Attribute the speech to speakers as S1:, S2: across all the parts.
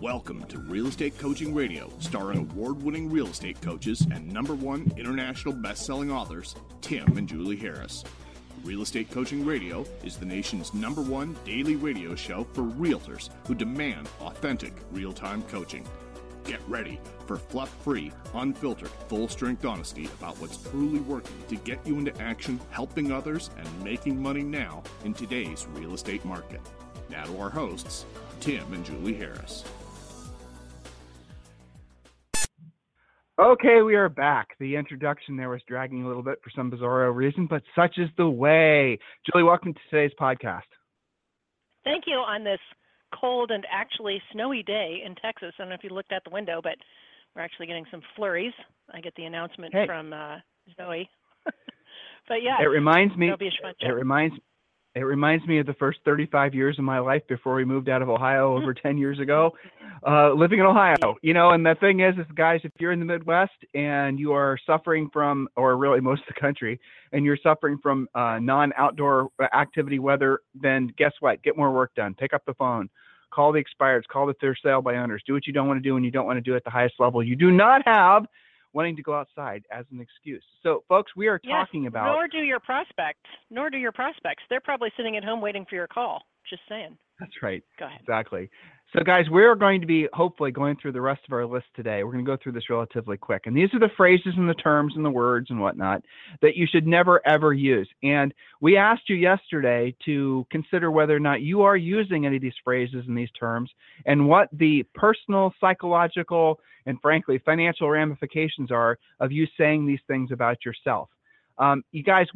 S1: Welcome to Real Estate Coaching Radio, starring award-winning real estate coaches and #1 international best-selling authors, Tim and Julie Harris. Real Estate Coaching Radio is the nation's #1 daily radio show for realtors who demand authentic, real-time coaching. Get ready for fluff-free, unfiltered, full-strength honesty about what's truly working to get you into action, helping others, and making money now in today's real estate market. Now to our hosts, Tim and Julie Harris.
S2: Okay, we are back. The introduction there was dragging a little bit for some bizarro reason, but such is the way. Julie, welcome to today's podcast.
S3: Thank you on this cold and actually snowy day in Texas. I don't know if you looked out the window, but we're actually getting some flurries. I get the announcement from Zoe. But yeah,
S2: it reminds me.
S3: It'll be a fun show.
S2: It reminds me of the first 35 years of my life before we moved out of Ohio over 10 years ago, living in Ohio, and the thing is guys, if you're in the Midwest and you are suffering from, or really most of the country, and you're suffering from non-outdoor activity weather, then guess what? Get more work done. Pick up the phone, call the expireds, call the for sale by owners, do what you don't want to do when you don't want to do it at the highest level. You do not have wanting to go outside as an excuse. So, folks, we are talking about...
S3: Nor do your prospects. They're probably sitting at home waiting for your call. Just saying.
S2: That's right.
S3: Go ahead.
S2: Exactly. So, guys, we're going to be hopefully going through the rest of our list today. We're going to go through this relatively quick. And these are the phrases and the terms and the words and whatnot that you should never, ever use. And we asked you yesterday to consider whether or not you are using any of these phrases and these terms and what the personal, psychological, and frankly, financial ramifications are of you saying these things about yourself. You guys,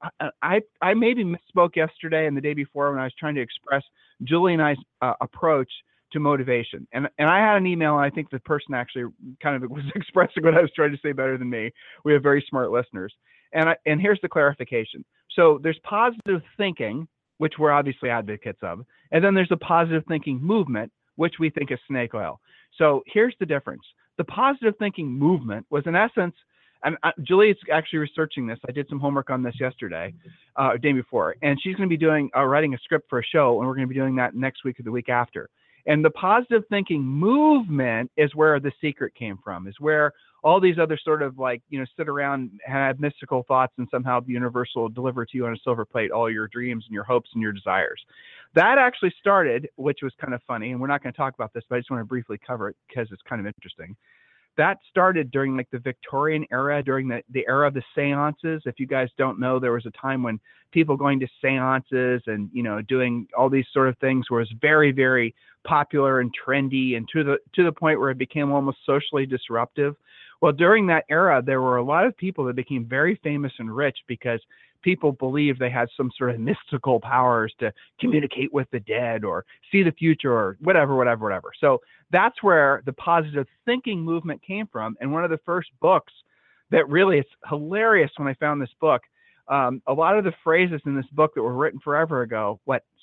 S2: I maybe misspoke yesterday and the day before when I was trying to express Julie and I's approach to motivation. And I had an email, and I think the person actually kind of was expressing what I was trying to say better than me. We have very smart listeners. And here's the clarification. So there's positive thinking, which we're obviously advocates of, and then there's a positive thinking movement, which we think is snake oil. So here's the difference. The positive thinking movement was, in essence, and Julie is actually researching this. I did some homework on this yesterday, day before, and she's going to be writing a script for a show, and we're going to be doing that next week or the week after. And the positive thinking movement is where the secret came from, is where all these other sort of sit around and have mystical thoughts and somehow the universe will deliver to you on a silver plate all your dreams and your hopes and your desires. That actually started, which was kind of funny, and we're not going to talk about this, but I just want to briefly cover it because it's kind of interesting. That started during the Victorian era, during the era of the seances. If you guys don't know, there was a time when people going to seances and, doing all these sort of things was very, very popular and trendy, and to the point where it became almost socially disruptive. Well, during that era, there were a lot of people that became very famous and rich because people believed they had some sort of mystical powers to communicate with the dead or see the future or whatever. So that's where the positive thinking movement came from. And one of the first books that really, it's hilarious when I found this book, a lot of the phrases in this book that were written forever ago,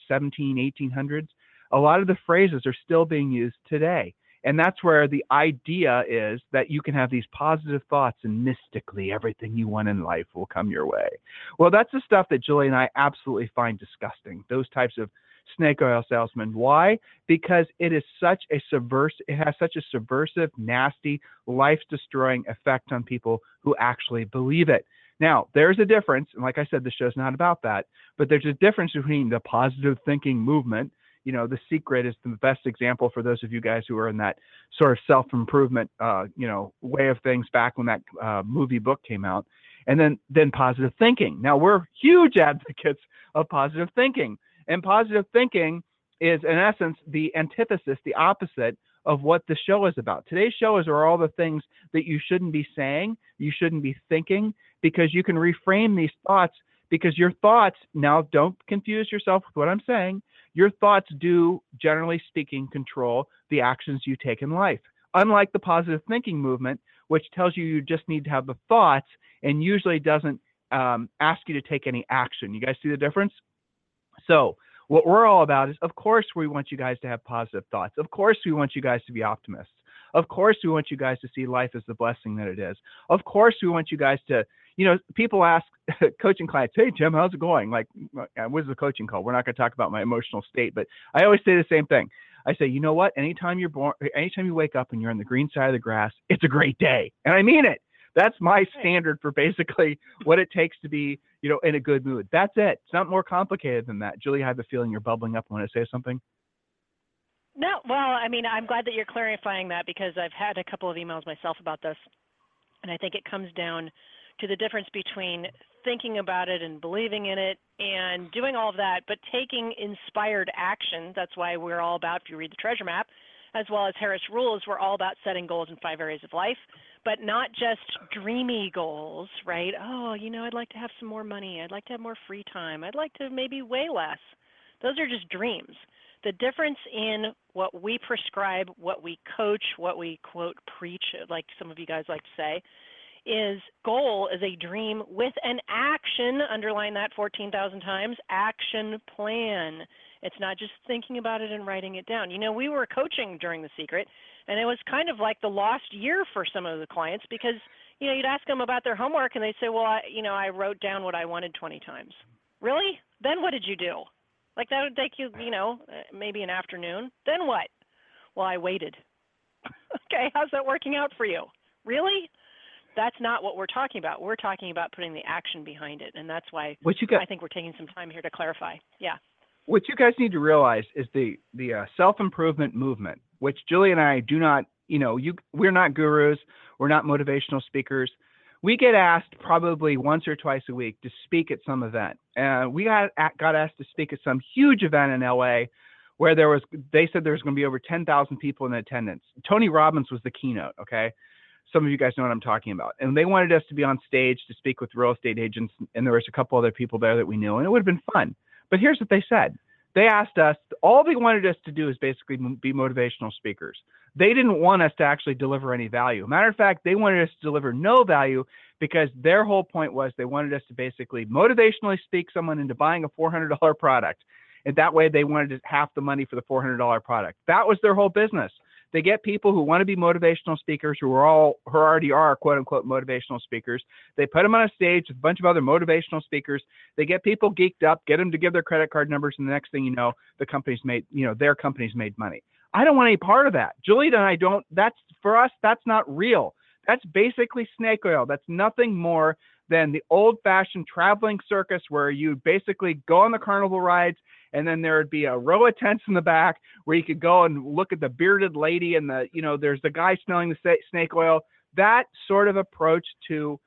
S2: 1800s, a lot of the phrases are still being used today. And that's where the idea is that you can have these positive thoughts and mystically everything you want in life will come your way. Well, that's the stuff that Julie and I absolutely find disgusting, those types of snake oil salesmen. Why? Because it has such a subversive, nasty, life-destroying effect on people who actually believe it. Now, there's a difference, and like I said, the show's not about that, but there's a difference between the positive thinking movement. The Secret is the best example for those of you guys who are in that sort of self-improvement, way of things back when that movie book came out. And then positive thinking. Now, we're huge advocates of positive thinking. And positive thinking is, in essence, the antithesis, the opposite of what the show is about. Today's show are all the things that you shouldn't be saying, you shouldn't be thinking, because you can reframe these thoughts, because your thoughts, now don't confuse yourself with what I'm saying, your thoughts do, generally speaking, control the actions you take in life. Unlike the positive thinking movement, which tells you just need to have the thoughts and usually doesn't ask you to take any action. You guys see the difference? So what we're all about is, of course, we want you guys to have positive thoughts. Of course, we want you guys to be optimists. Of course, we want you guys to see life as the blessing that it is. Of course, we want you guys to, people ask coaching clients, hey, Tim, how's it going? Like, what is the coaching call? We're not going to talk about my emotional state, but I always say the same thing. I say, you know what? Anytime you wake up and you're on the green side of the grass, it's a great day. And I mean it. That's my standard for basically what it takes to be, in a good mood. That's it. It's not more complicated than that. Julie, I have the feeling you're bubbling up. Want to say something?
S3: No, well, I mean, I'm glad that you're clarifying that, because I've had a couple of emails myself about this. And I think it comes down to the difference between thinking about it and believing in it and doing all of that, but taking inspired action. That's why we're all about, if you read the treasure map, as well as Harris Rules, we're all about setting goals in 5 areas of life, but not just dreamy goals, right? Oh, I'd like to have some more money. I'd like to have more free time. I'd like to maybe weigh less. Those are just dreams. The difference in what we prescribe, what we coach, what we quote preach, like some of you guys like to say, is goal is a dream with an action, underline that 14,000 times, action plan. It's not just thinking about it and writing it down. We were coaching during The Secret, and it was kind of like the lost year for some of the clients, because, you'd ask them about their homework and they'd say, well, I wrote down what I wanted 20 times. Really? Then what did you do? Like that would take you, maybe an afternoon. Then what? Well, I waited. Okay, how's that working out for you? Really? That's not what we're talking about. We're talking about putting the action behind it, and that's why I think we're taking some time here to clarify. Yeah.
S2: What you guys need to realize is the self-improvement movement, which Julie and I do not, we're not gurus, we're not motivational speakers. We get asked probably once or twice a week to speak at some event. We got asked to speak at some huge event in LA where they said there was going to be over 10,000 people in attendance. Tony Robbins was the keynote, okay? Some of you guys know what I'm talking about. And they wanted us to be on stage to speak with real estate agents, and there was a couple other people there that we knew, and it would have been fun. But here's what they said. They asked us, all they wanted us to do is basically be motivational speakers. They didn't want us to actually deliver any value. Matter of fact, they wanted us to deliver no value, because their whole point was they wanted us to basically motivationally speak someone into buying a $400 product. And that way they wanted half the money for the $400 product. That was their whole business. They get people who want to be motivational speakers, who already are quote unquote motivational speakers. They put them on a stage with a bunch of other motivational speakers. They get people geeked up, get them to give their credit card numbers, and the next thing you know, their company's made money. I don't want any part of that. Julie and I don't. For us, that's not real. That's basically snake oil. That's nothing more than the old-fashioned traveling circus where you basically go on the carnival rides, and then there would be a row of tents in the back where you could go and look at the bearded lady and there's the guy smelling the snake oil. That sort of approach to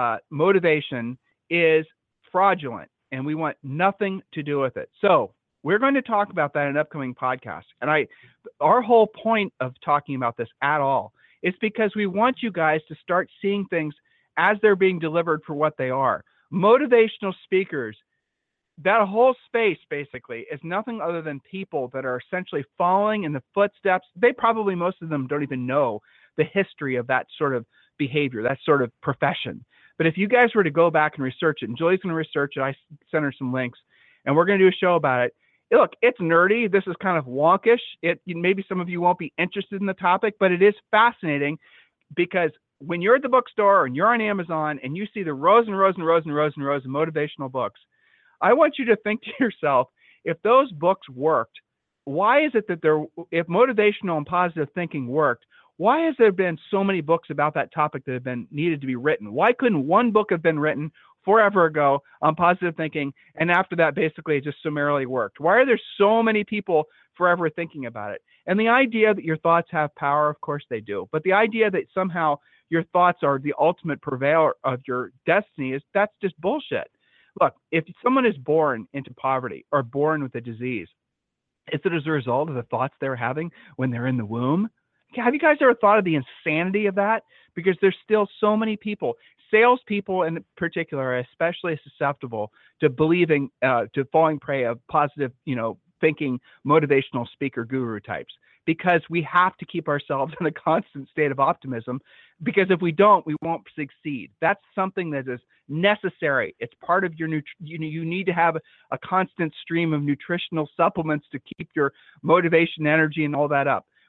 S2: motivation is fraudulent, and we want nothing to do with it. So we're going to talk about that in an upcoming podcast. And our whole point of talking about this at all is because we want you guys to start seeing things as they're being delivered for what they are. Motivational speakers, that whole space basically is nothing other than people that are essentially following in the footsteps. Most of them don't even know the history of that sort of behavior, that sort of profession. But if you guys were to go back and research it, and Julie's going to research it, I sent her some links, and we're going to do a show about it. Look, it's nerdy. This is kind of wonkish. Maybe some of you won't be interested in the topic, but it is fascinating, because when you're at the bookstore and you're on Amazon and you see the rows and rows and rows and rows and rows of motivational books, I want you to think to yourself, if those books worked, why is it that if motivational and positive thinking worked, why has there been so many books about that topic that have been needed to be written? Why couldn't one book have been written forever ago on positive thinking, and after that basically it just summarily worked? Why are there so many people forever thinking about it? And the idea that your thoughts have power, of course they do, but the idea that somehow your thoughts are the ultimate purveyor of your destiny, that's just bullshit. Look, if someone is born into poverty or born with a disease, is it as a result of the thoughts they're having when they're in the womb? Have you guys ever thought of the insanity of that? Because there's still so many people, salespeople in particular, are especially susceptible to believing, to falling prey of positive, thinking, motivational speaker guru types, because we have to keep ourselves in a constant state of optimism, because if we don't, we won't succeed. That's something that is necessary. It's part of your you need to have a constant stream of nutritional supplements to keep your motivation, energy, and all that up.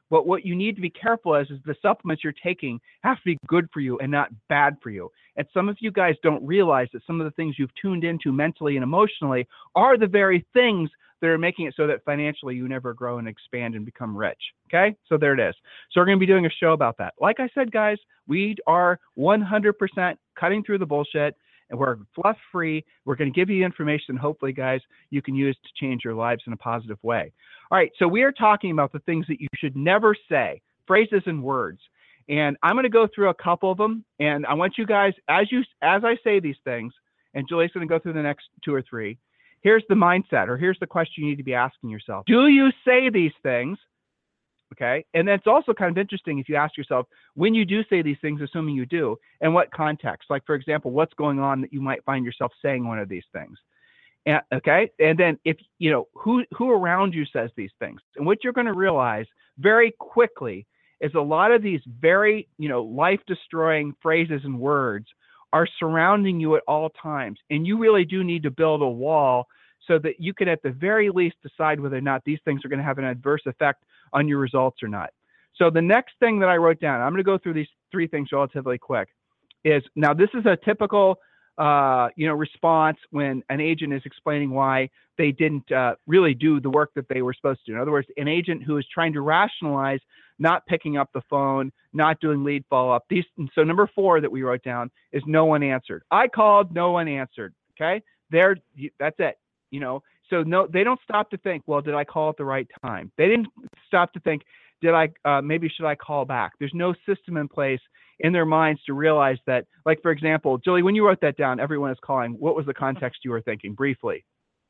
S2: But what you need to be careful is the supplements you're taking have to be good for you and not bad for you. And some of you guys don't realize that some of the things you've tuned into mentally and emotionally are the very things that are making it so that financially you never grow and expand and become rich. Okay? So there it is. So we're going to be doing a show about that. Like I said, guys, we are 100% cutting through the bullshit, and we're fluff free. We're going to give you information, hopefully, guys, you can use to change your lives in a positive way. All right, so we are talking about the things that you should never say, phrases and words. And I'm going to go through a couple of them, and I want you guys, as I say these things, and Julie's going to go through the next 2 or 3, here's the mindset, or here's the question you need to be asking yourself. Do you say these things? Okay, and that's also kind of interesting if you ask yourself, when you do say these things, assuming you do, in what context? Like, for example, what's going on that you might find yourself saying one of these things? And, okay, and then if, you know, who around you says these things? And what you're going to realize very quickly is a lot of these very, you know, life-destroying phrases and words are surrounding you at all times. And you really do need to build a wall so that you can, at the very least, decide whether or not these things are going to have an adverse effect on your results or not. So the next thing that I wrote down, I'm going to go through these 3 things relatively quick, is, now this is a typical response when an agent is explaining why they didn't really do the work that they were supposed to do. In other words, an agent who is trying to rationalize not picking up the phone, not doing lead follow-up. So number 4 that we wrote down is no one answered. I called, no one answered. Okay, that's it. You know, so no, they don't stop to think, well, did I call at the right time? They didn't stop to think, did I maybe should I call back? There's no system in place in their minds to realize that, like, for example, Julie, when you wrote that down, everyone is calling, what was the context you were thinking briefly?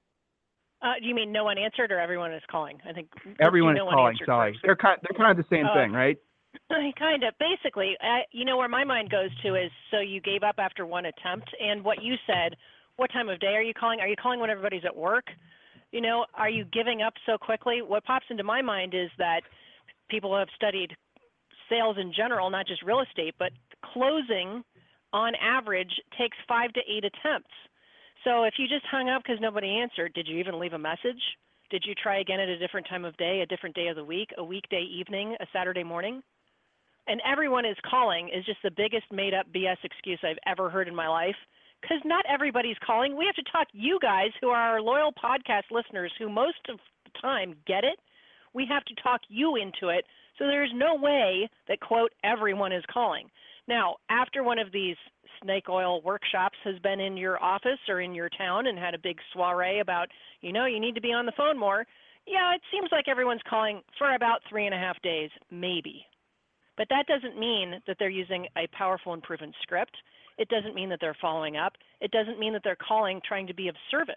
S3: Do you mean no one answered or everyone is calling? I think
S2: everyone is calling. Sorry, they're kind of the same thing, right?
S3: Kind of. Basically, you know, where my mind goes to is, so you gave up after one attempt, and what you said, what time of day are you calling? Are you calling when everybody's at work? You know, are you giving up so quickly? What pops into my mind is that people have studied sales in general, not just real estate, but closing on average takes 5 to 8 attempts. So if you just hung up because nobody answered, did you even leave a message? Did you try again at a different time of day, a different day of the week, a weekday evening, a Saturday morning? And everyone is calling is just the biggest made up BS excuse I've ever heard in my life, because not everybody's calling. We have to talk you guys who are our loyal podcast listeners who most of the time get it. We have to talk you into it. So there's no way that, quote, everyone is calling. Now, after one of these snake oil workshops has been in your office or in your town and had a big soiree about, you know, you need to be on the phone more, yeah, it seems like everyone's calling for about 3.5 days, maybe. But that doesn't mean that they're using a powerful and proven script. It doesn't mean that they're following up. It doesn't mean that they're calling trying to be of service.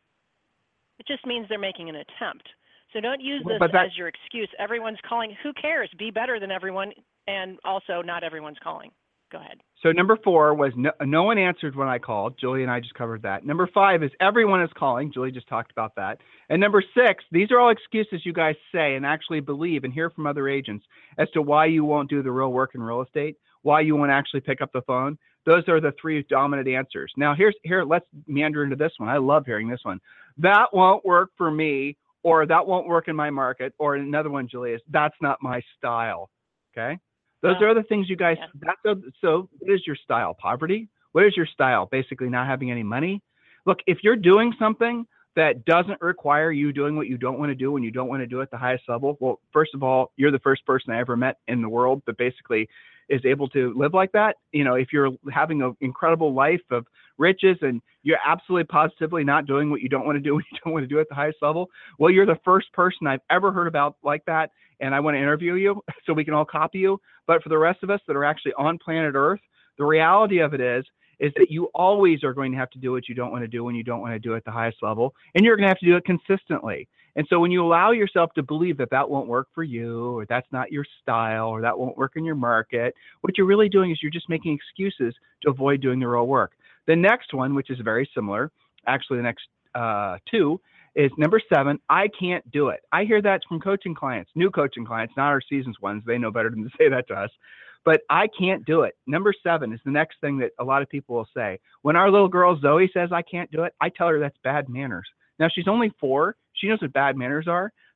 S3: It just means they're making an attempt. So don't use this as your excuse. Everyone's calling. Who cares? Be better than everyone, and also not everyone's calling. Go ahead. So
S2: number 4 was no one answered when I called. Julie and I just covered that. Number 5 is everyone is calling. Julie just talked about that. And number 6, these are all excuses you guys say and actually believe and hear from other agents as to why you won't do the real work in real estate, why you won't actually pick up the phone. Those are the 3 dominant answers. Now here, let's meander into this one. I love hearing this one. That won't work for me, or that won't work in my market, or another one, Julie, is that's not my style. Okay. Those are the things you guys, so what is your style? Poverty? What is your style? Basically not having any money? Look, if you're doing something that doesn't require you doing what you don't want to do when you don't want to do it at the highest level, well, first of all, you're the first person I ever met in the world that basically is able to live like that. You know, if you're having an incredible life of riches and you're absolutely positively not doing what you don't want to do when you don't want to do it at the highest level, well, you're the first person I've ever heard about like that. And I want to interview you so we can all copy you. But for the rest of us that are actually on planet Earth, the reality of it is that you always are going to have to do what you don't want to do when you don't want to do it at the highest level. And you're going to have to do it consistently. And so when you allow yourself to believe that that won't work for you, or that's not your style, or that won't work in your market, what you're really doing is you're just making excuses to avoid doing the real work. The next one, which is very similar, actually the next 2, is number 7, I can't do it. I hear that from coaching clients, new coaching clients, not our seasoned ones. They know better than to say that to us. But I can't do it. Number 7 is the next thing that a lot of people will say. When our little girl Zoe says I can't do it, I tell her that's bad manners. Now, she's only 4. She knows what bad manners are.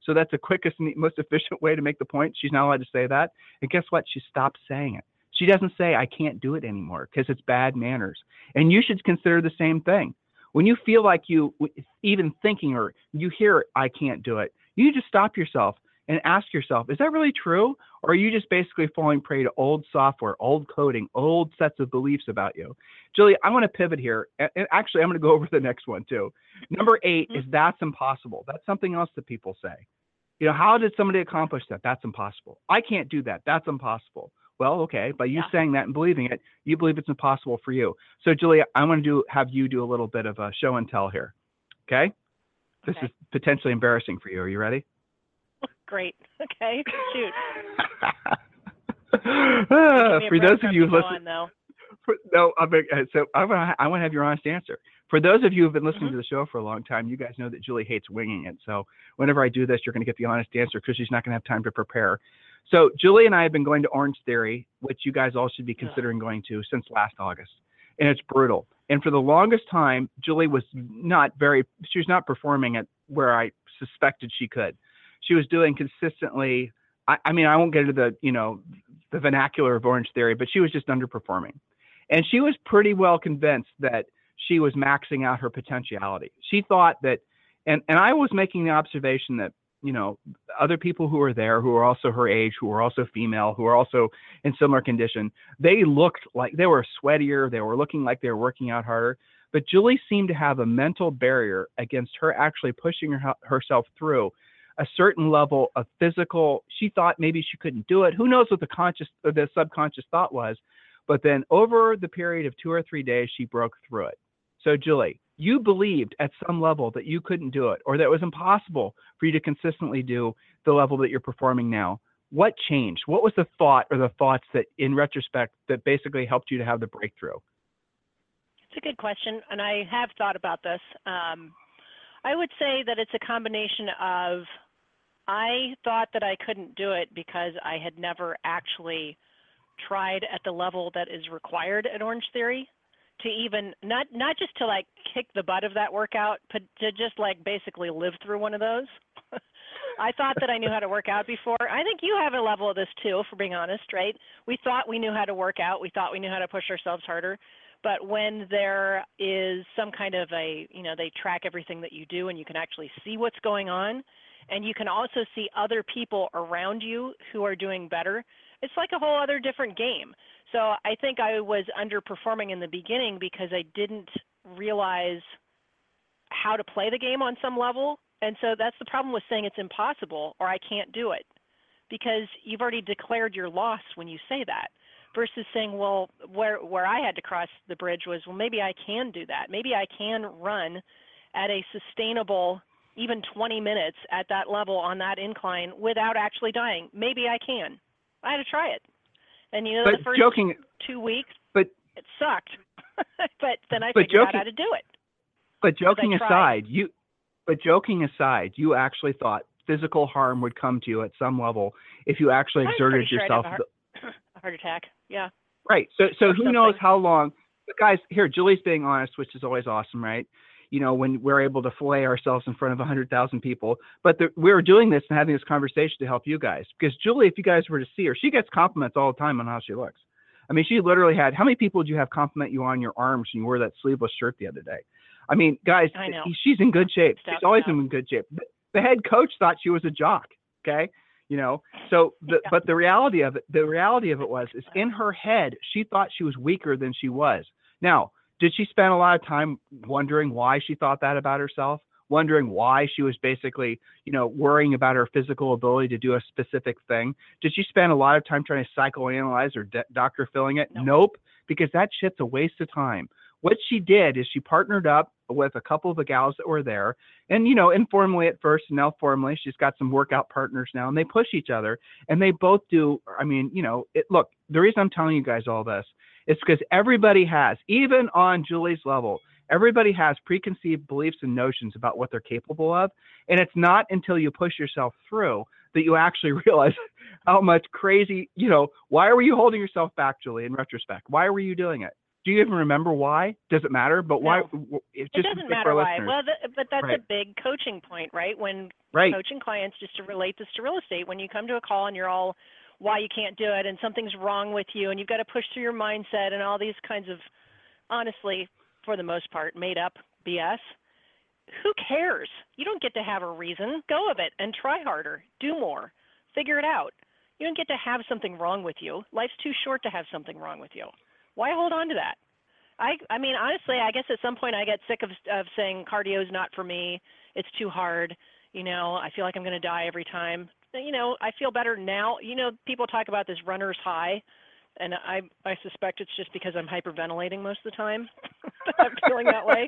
S2: So that's the quickest and most efficient way to make the point. She's not allowed to say that. And guess what? She stopped saying it. She doesn't say, I can't do it anymore, because it's bad manners. And you should consider the same thing. When you feel like you even thinking or you hear, I can't do it, you just stop yourself and ask yourself, is that really true? Or are you just basically falling prey to old software, old coding, old sets of beliefs about you? Julie, I want to pivot here. And actually, I'm going to go over the next one too. Number 8 is that's impossible. That's something else that people say. You know, how did somebody accomplish that? That's impossible. I can't do that. That's impossible. Well, okay, by you saying that and believing it, you believe it's impossible for you. So, Julia, I want to have you do a little bit of a show and tell here. Okay? This is potentially embarrassing for you. Are you ready?
S3: Great. Okay. Shoot.
S2: For those of you who listen, I want to have your honest answer. For those of you who've been listening to the show for a long time, you guys know that Julie hates winging it. So whenever I do this, you're going to get the honest answer because she's not going to have time to prepare. So Julie and I have been going to Orange Theory, which you guys all should be considering going to, since last August. And it's brutal. And for the longest time, Julie was not performing at where I suspected she could. She was doing consistently, I mean, I won't get into the vernacular of Orange Theory, but she was just underperforming. And she was pretty well convinced that she was maxing out her potentiality. She thought that, and I was making the observation that, other people who were there, who were also her age, who were also female, who were also in similar condition, they looked like they were sweatier. They were looking like they were working out harder. But Julie seemed to have a mental barrier against her actually pushing herself through a certain level of physical. She thought maybe she couldn't do it. Who knows what the subconscious thought was? But then over the period of 2 or 3 days, she broke through it. So Julie, you believed at some level that you couldn't do it, or that it was impossible for you to consistently do the level that you're performing now. What changed? What was the thought or the thoughts that, in retrospect, that basically helped you to have the breakthrough?
S3: It's a good question, and I have thought about this. I would say that it's a combination of, I thought that I couldn't do it because I had never actually tried at the level that is required at Orange Theory, to even not just to like kick the butt of that workout, but to just like basically live through one of those. I thought that I knew how to work out before. I think you have a level of this too, for being honest, right? We thought we knew how to work out. We thought we knew how to push ourselves harder. But when there is some kind of they track everything that you do, and you can actually see what's going on, and you can also see other people around you who are doing better, it's like a whole other different game. So I think I was underperforming in the beginning because I didn't realize how to play the game on some level. And so that's the problem with saying it's impossible or I can't do it, because you've already declared your loss when you say that, versus saying, well, where I had to cross the bridge was, well, maybe I can do that. Maybe I can run at a sustainable, even 20 minutes at that level on that incline without actually dying. Maybe I can. I had to try it. And the first 2 weeks, it sucked. but then I figured out how to do it.
S2: But joking aside, you actually thought physical harm would come to you at some level if you actually exerted yourself.
S3: I'd have a heart attack. Yeah.
S2: Right. So who knows how long? But guys, here, Julie's being honest, which is always awesome, right? When we're able to fillet ourselves in front of 100,000 people. But we're doing this and having this conversation to help you guys. Because Julie, if you guys were to see her, she gets compliments all the time on how she looks. I mean, she literally had, how many people did you have compliment you on your arms when you wore that sleeveless shirt the other day? I mean, guys, she's in good shape. She's always in good shape. The head coach thought she was a jock. Okay. But the reality of it was in her head, she thought she was weaker than she was. Now, did she spend a lot of time wondering why she thought that about herself? Wondering why she was basically, worrying about her physical ability to do a specific thing? Did she spend a lot of time trying to psychoanalyze or doctor filling it? Nope, because that shit's a waste of time. What she did is she partnered up with a couple of the gals that were there, and, informally at first, and now formally, she's got some workout partners now, and they push each other, and they both do. I mean, look, the reason I'm telling you guys all this, it's because everybody has, even on Julie's level, everybody has preconceived beliefs and notions about what they're capable of. And it's not until you push yourself through that you actually realize how much crazy, why were you holding yourself back, Julie, in retrospect? Why were you doing it? Do you even remember why? Does it matter? But why?
S3: No,
S2: It's
S3: it
S2: just
S3: doesn't matter why.
S2: listeners.
S3: Well, but that's
S2: Right.
S3: a big coaching point, right? When
S2: Right.
S3: coaching clients, just to relate this to real estate, when you come to a call and you're all, why you can't do it and something's wrong with you and you've got to push through your mindset and all these kinds of, honestly, for the most part, made up BS. Who cares? You don't get to have a reason. Go with it and try harder. Do more. Figure it out. You don't get to have something wrong with you. Life's too short to have something wrong with you. Why hold on to that? I mean, honestly, I guess at some point I get sick of saying cardio is not for me. It's too hard. You know, I feel like I'm going to die every time. You know, I feel better now. You know, people talk about this runner's high, and I suspect it's just because I'm hyperventilating most of the time. I'm feeling that way.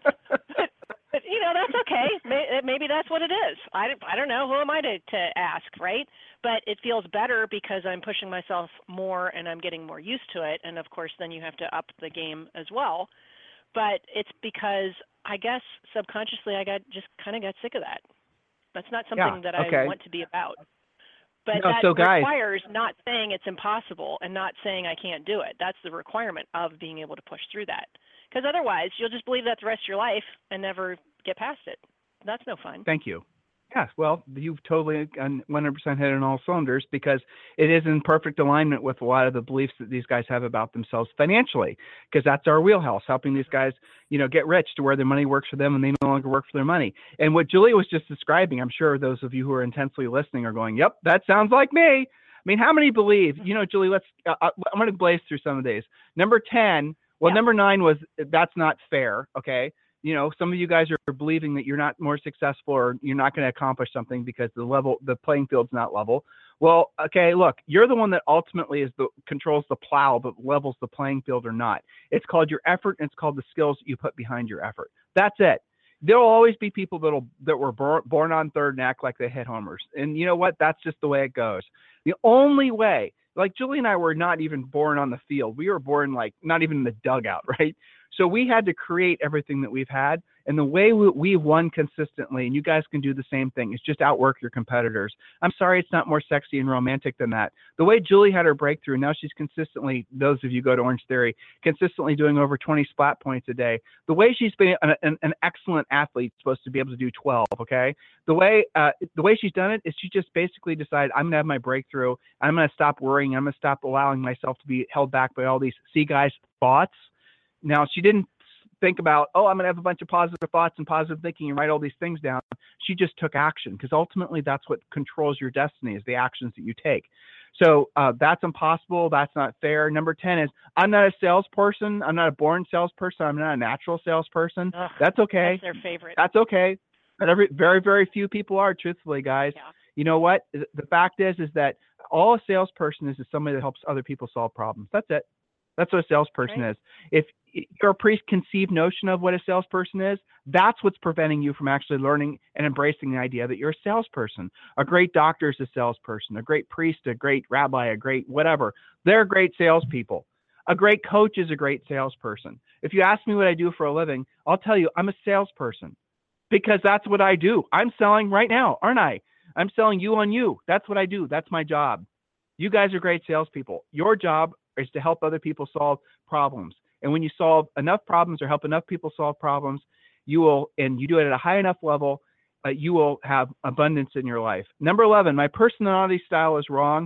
S3: But you know, that's okay. Maybe that's what it is. I don't know. Who am I to ask, right? But it feels better because I'm pushing myself more and I'm getting more used to it. And of course, then you have to up the game as well. But it's because I guess subconsciously I just kind of got sick of that. That's not something that I want to be about. But
S2: no,
S3: that
S2: so guys,
S3: requires not saying it's impossible and not saying I can't do it. That's the requirement of being able to push through that. Because otherwise, you'll just believe that the rest of your life and never get past it. That's no fun.
S2: Thank you. Yes, well, you've totally 100% hit on all cylinders because it is in perfect alignment with a lot of the beliefs that these guys have about themselves financially, because that's our wheelhouse, helping these guys, you know, get rich to where their money works for them and they no longer work for their money. And what Julie was just describing, I'm sure those of you who are intensely listening are going, yep, that sounds like me. I mean, how many believe, you know, Julie, I'm going to blaze through some of these. Number 10, number 9 was, that's not fair. Okay. You know, some of you guys are believing that you're not more successful or you're not going to accomplish something because the playing field's not level. Well, okay, look, you're the one that ultimately controls the plow, but levels the playing field or not. It's called your effort, and it's called the skills that you put behind your effort. That's it. There will always be people that were born on third and act like they hit homers. And you know what? That's just the way it goes. The only way, like Julie and I were not even born on the field. We were born like not even in the dugout, right? So we had to create everything that we've had. And the way we've won consistently, and you guys can do the same thing, is just outwork your competitors. I'm sorry it's not more sexy and romantic than that. The way Julie had her breakthrough, now she's consistently, those of you go to Orange Theory, consistently doing over 20 splat points a day. The way she's been an excellent athlete, supposed to be able to do 12, okay? The way she's done it is she just basically decided, I'm going to have my breakthrough. I'm going to stop worrying. I'm going to stop allowing myself to be held back by all these guys' thoughts. Now, she didn't think about, oh, I'm going to have a bunch of positive thoughts and positive thinking and write all these things down. She just took action, because ultimately that's what controls your destiny, is the actions that you take. So that's impossible. That's not fair. Number 10 is, I'm not a salesperson. I'm not a born salesperson. I'm not a natural salesperson.
S3: Ugh,
S2: that's okay.
S3: That's their favorite.
S2: That's okay. But very, very few people are, truthfully, guys. Yeah. You know what? The fact is that all a salesperson is somebody that helps other people solve problems. That's it. That's what a salesperson is. If your preconceived notion of what a salesperson is, that's what's preventing you from actually learning and embracing the idea that you're a salesperson. A great doctor is a salesperson. A great priest, a great rabbi, a great whatever. They're great salespeople. A great coach is a great salesperson. If you ask me what I do for a living, I'll tell you I'm a salesperson, because that's what I do. I'm selling right now, aren't I? I'm selling you on you. That's what I do. That's my job. You guys are great salespeople. Your job is to help other people solve problems. And when you solve enough problems or help enough people solve problems, you will, and you do it at a high enough level, you will have abundance in your life. Number 11, my personality style is wrong.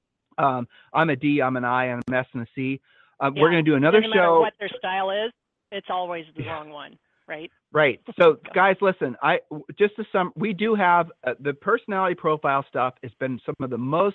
S2: I'm a D, I'm an I, I'm an S, and a C. We're going to do another show.
S3: No matter what their style is, it's always the wrong one, right?
S2: Right. So guys, listen, we do have the personality profile stuff has been some of the most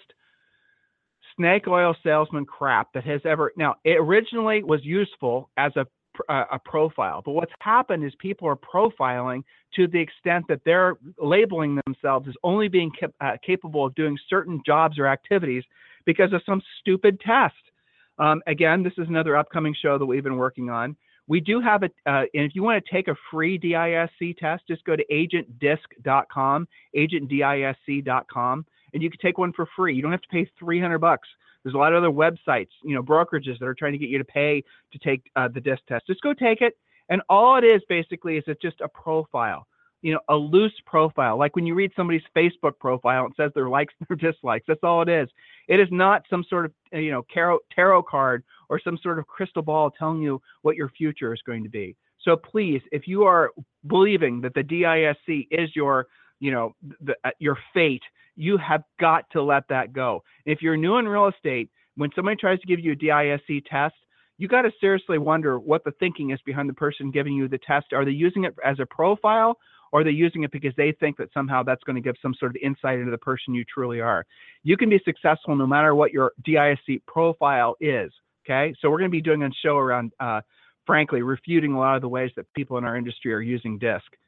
S2: snake oil salesman crap that has ever. Now, it originally was useful as a profile, but what's happened is people are profiling to the extent that they're labeling themselves as only being capable of doing certain jobs or activities because of some stupid test. Again, this is another upcoming show that we've been working on. We do have it, and if you want to take a free DISC test, just go to agentdisc.com, agentdisc.com. And you can take one for free. You don't have to pay $300. There's a lot of other websites, brokerages that are trying to get you to pay to take the DISC test. Just go take it. And all it is basically is it's just a profile, a loose profile. Like when you read somebody's Facebook profile, it says their likes and their dislikes. That's all it is. It is not some sort of, tarot card or some sort of crystal ball telling you what your future is going to be. So please, if you are believing that the DISC is your, your fate, you have got to let that go. If you're new in real estate, when somebody tries to give you a DISC test, you got to seriously wonder what the thinking is behind the person giving you the test. Are they using it as a profile, or are they using it because they think that somehow that's going to give some sort of insight into the person you truly are? You can be successful no matter what your DISC profile is. Okay. So we're going to be doing a show around, frankly, refuting a lot of the ways that people in our industry are using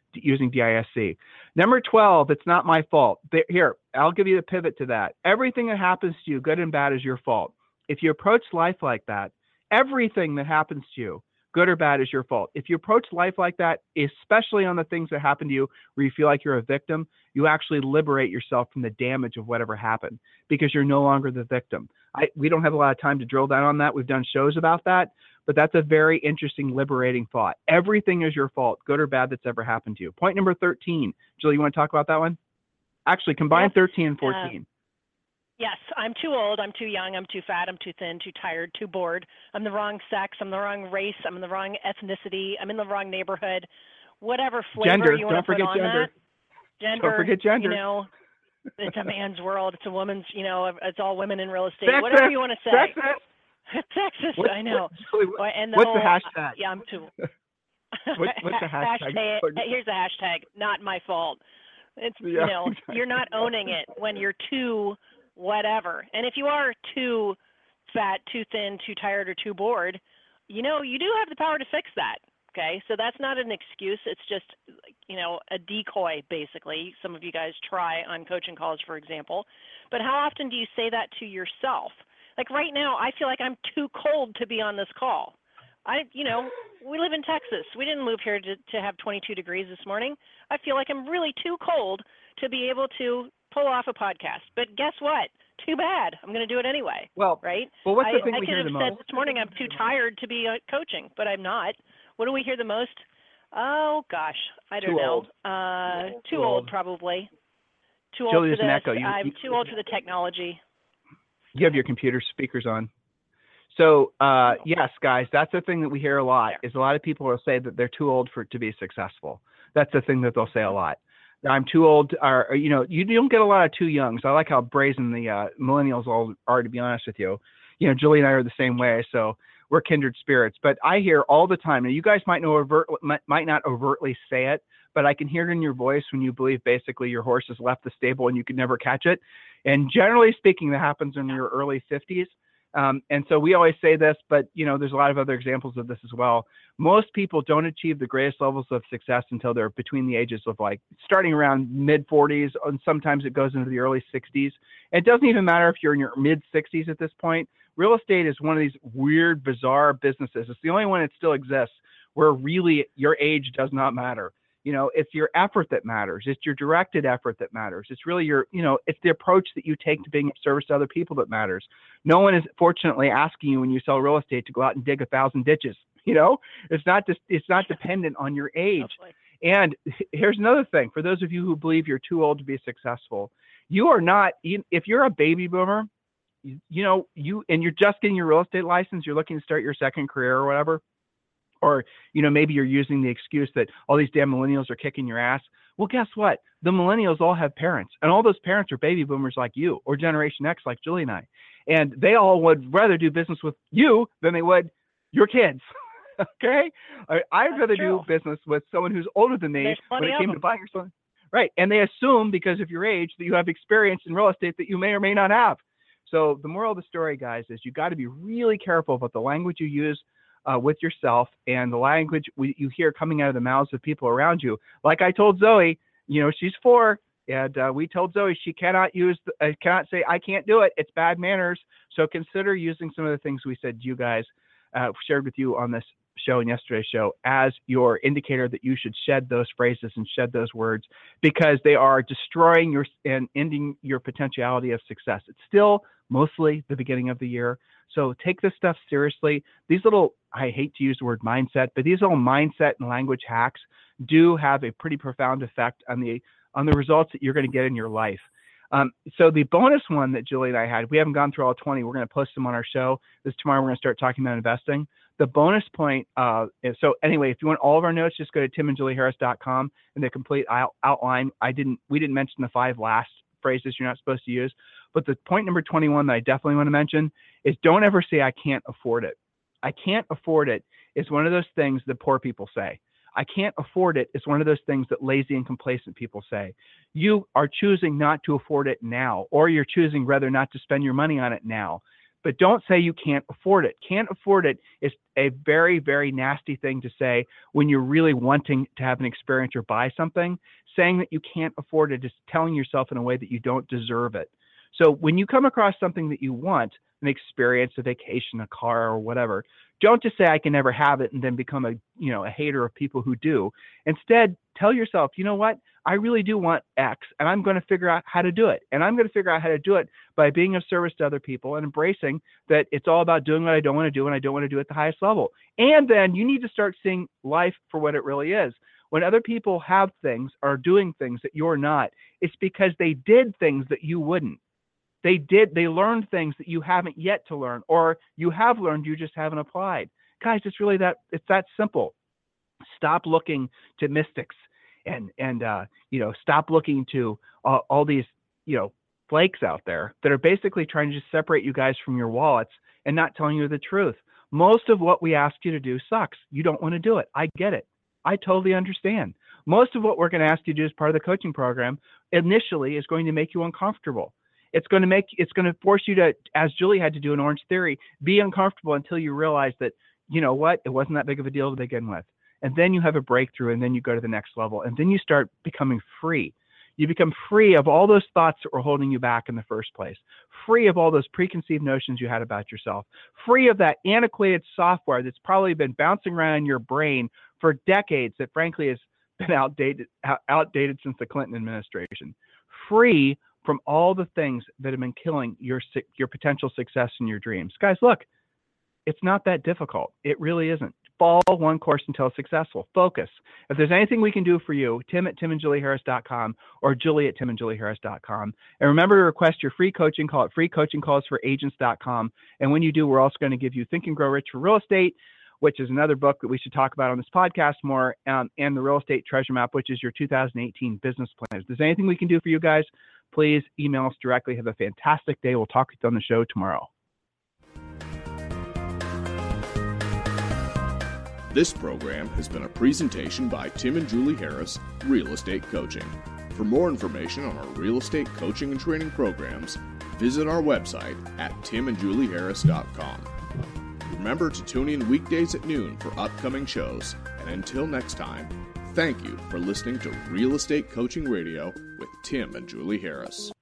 S2: DISC. Number 12, it's not my fault. Here, I'll give you the pivot to that. Everything that happens to you, good and bad, is your fault. If you approach life like that, everything that happens to you, good or bad, is your fault. If you approach life like that, especially on the things that happen to you where you feel like you're a victim, you actually liberate yourself from the damage of whatever happened because you're no longer the victim. We don't have a lot of time to drill down on that. We've done shows about that, but that's a very interesting, liberating thought. Everything is your fault, good or bad, that's ever happened to you. Point number 13. Julie, you want to talk about that one? Actually, combine 13 and 14.
S3: Yes, I'm too old, I'm too young, I'm too fat, I'm too thin, too tired, too bored. I'm the wrong sex, I'm the wrong race, I'm in the wrong ethnicity, I'm in the wrong neighborhood. Whatever flavor
S2: gender.
S3: you want to put on
S2: gender.
S3: that. Gender.
S2: Don't forget gender.
S3: It's a man's world. It's a woman's, it's all women in real estate.
S2: Sexist.
S3: Whatever you want to say.
S2: Sexist.
S3: I know.
S2: What's the hashtag?
S3: Yeah, I'm too.
S2: What's the hashtag?
S3: Here's a hashtag, not my fault. It's,
S2: exactly.
S3: You're not owning it when you're too whatever. And if you are too fat, too thin, too tired, or too bored, you do have the power to fix that. Okay, so that's not an excuse. It's just, a decoy, basically. Some of you guys try on coaching calls, for example. But how often do you say that to yourself? Like right now, I feel like I'm too cold to be on this call. We live in Texas. We didn't move here to have 22 degrees this morning. I feel like I'm really too cold to be able to pull off a podcast. But guess what? Too bad. I'm going to do it anyway.
S2: Well,
S3: right?
S2: Well, what's the thing we hear the most?
S3: I could have said this morning I'm too tired to be coaching, but I'm not. What do we hear the most? Oh, gosh. I don't know. Too old, probably. Too old for this. I'm too old for the technology.
S2: You have your computer speakers on. So, yes, guys, that's the thing that we hear a lot, is a lot of people will say that they're too old to be successful. That's the thing that they'll say a lot. I'm too old, or, you don't get a lot of too young. So I like how brazen the millennials all are, to be honest with you. Julie and I are the same way, so we're kindred spirits. But I hear all the time, and you guys might not overtly say it, but I can hear it in your voice when you believe basically your horse has left the stable and you could never catch it. And generally speaking, that happens in your early 50s. And so we always say this, but there's a lot of other examples of this as well. Most people don't achieve the greatest levels of success until they're between the ages of starting around mid 40s, and sometimes it goes into the early 60s. It doesn't even matter if you're in your mid 60s at this point. Real estate is one of these weird, bizarre businesses. It's the only one that still exists where really your age does not matter. It's your effort that matters. It's your directed effort that matters. It's really it's the approach that you take to being of service to other people that matters. No one is fortunately asking you when you sell real estate to go out and dig 1,000 ditches. It's not dependent on your age. And here's another thing. For those of you who believe you're too old to be successful, you are not. If you're a baby boomer, and you're just getting your real estate license, you're looking to start your second career or whatever. Or, maybe you're using the excuse that all these damn millennials are kicking your ass. Well, guess what? The millennials all have parents, and all those parents are baby boomers like you, or Generation X like Julie and I. And they all would rather do business with you than they would your kids. Okay? I'd rather do business with someone who's older than me when it came to buying or something. Right. And they assume because of your age that you have experience in real estate that you may or may not have. So the moral of the story, guys, is you got to be really careful about the language you use with yourself and the language you hear coming out of the mouths of people around you. Like I told Zoe, she's 4, and we told Zoe she cannot say, I can't do it. It's bad manners. So consider using some of the things we said you guys shared with you on this show and yesterday's show as your indicator that you should shed those phrases and shed those words, because they are destroying and ending your potentiality of success. It's still mostly the beginning of the year. So take this stuff seriously. These little, I hate to use the word mindset, but these little mindset and language hacks do have a pretty profound effect on the results that you're going to get in your life. So the bonus one that Julie and I had, we haven't gone through all 20. We're going to post them on our show. Tomorrow we're going to start talking about investing. The bonus point, so anyway, if you want all of our notes, just go to timandjulieharris.com and the complete outline. We didn't mention the 5 last phrases you're not supposed to use, but the point number 21 that I definitely want to mention is don't ever say, I can't afford it. I can't afford it is one of those things that poor people say. I can't afford it is one of those things that lazy and complacent people say. You are choosing not to afford it now, or you're choosing rather not to spend your money on it now. But don't say you can't afford it. Can't afford it is a very, very nasty thing to say when you're really wanting to have an experience or buy something. Saying that you can't afford it is telling yourself in a way that you don't deserve it. So when you come across something that you want, an experience, a vacation, a car, or whatever, don't just say I can never have it and then become a hater of people who do. Instead, tell yourself, you know what? I really do want X, and I'm going to figure out how to do it. And I'm going to figure out how to do it by being of service to other people and embracing that it's all about doing what I don't want to do, and I don't want to do it at the highest level. And then you need to start seeing life for what it really is. When other people have things or are doing things that you're not, it's because they did things that you wouldn't. They learned things that you haven't yet to learn, or you have learned, you just haven't applied. Guys, it's that simple. Stop looking to mystics and stop looking to all these, flakes out there that are basically trying to just separate you guys from your wallets and not telling you the truth. Most of what we ask you to do sucks. You don't want to do it. I get it. I totally understand. Most of what we're going to ask you to do as part of the coaching program initially is going to make you uncomfortable. It's going to force you to, as Julie had to do in Orange Theory, be uncomfortable until you realize that, you know what, it wasn't that big of a deal to begin with. And then you have a breakthrough, and then you go to the next level, and then you start becoming free. You become free of all those thoughts that were holding you back in the first place, free of all those preconceived notions you had about yourself, free of that antiquated software that's probably been bouncing around in your brain for decades that frankly has been outdated since the Clinton administration, free from all the things that have been killing your potential success and your dreams. Guys, look, it's not that difficult. It really isn't. Follow one course until successful. Focus. If there's anything we can do for you, tim@timandjulieharris.com or julie@timandjulieharris.com. And remember to request your free coaching. Call it free coaching calls for agents.com. And when you do, we're also going to give you Think and Grow Rich for Real Estate, which is another book that we should talk about on this podcast more, and the Real Estate Treasure Map, which is your 2018 business plan. If there's anything we can do for you guys, please email us directly. Have a fantastic day. We'll talk with you on the show tomorrow.
S1: This program has been a presentation by Tim and Julie Harris, Real Estate Coaching. For more information on our real estate coaching and training programs, visit our website at timandjulieharris.com. Remember to tune in weekdays at noon for upcoming shows. And until next time, thank you for listening to Real Estate Coaching Radio with Tim and Julie Harris.